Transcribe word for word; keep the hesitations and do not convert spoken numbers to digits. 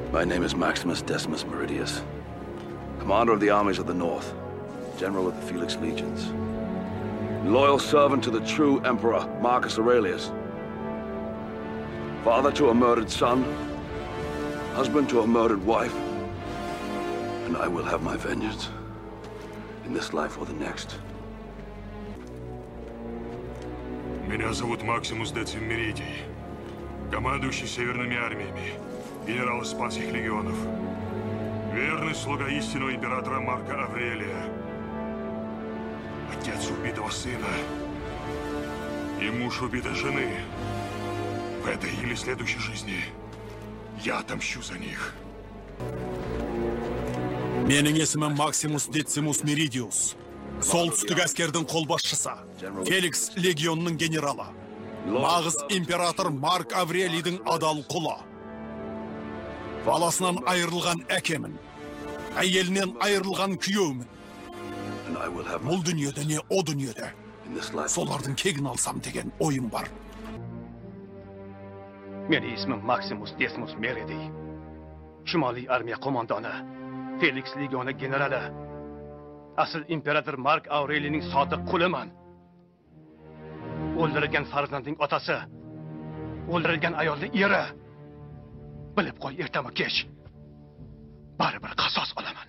My name is Maximus Decimus Meridius, commander of the armies of the North, general of the Felix Legions, loyal servant to the true Emperor Marcus Aurelius, father to a murdered son, husband to a murdered wife, and I will have my vengeance in this life or the next. Меня зовут Максимус Децим Меридий, командующий северными армиями, генерал Испанских легионов, верный слуга истинного императора Марка Аврелия, отец убитого сына и муж убитой жены. В этой или следующей жизни я отомщу за них. Менің есімім Максимус Децимус Меридиус. Солтүстік әскердің қолбасшысы, Феликс легионның генералы, нағыз император Марк Аврелийдің адал құлы. Баласынан айырылған әкемін, әйелінен айырылған күйеуімін. Бұл дүниеде не о дүниеде, солардың кегін алсам деген ойым бар. Менің есімім Максимус Децимус Меридий. Şimali armiya komandonu, Felix legioni generali. Asıl imperator Mark Aurelia'nın sodiq quliman. O'ldirilgan farzandning otasi, o'ldirilgan ayolning eri. Bilib qo'y, ertami kech baribir qasos olaman.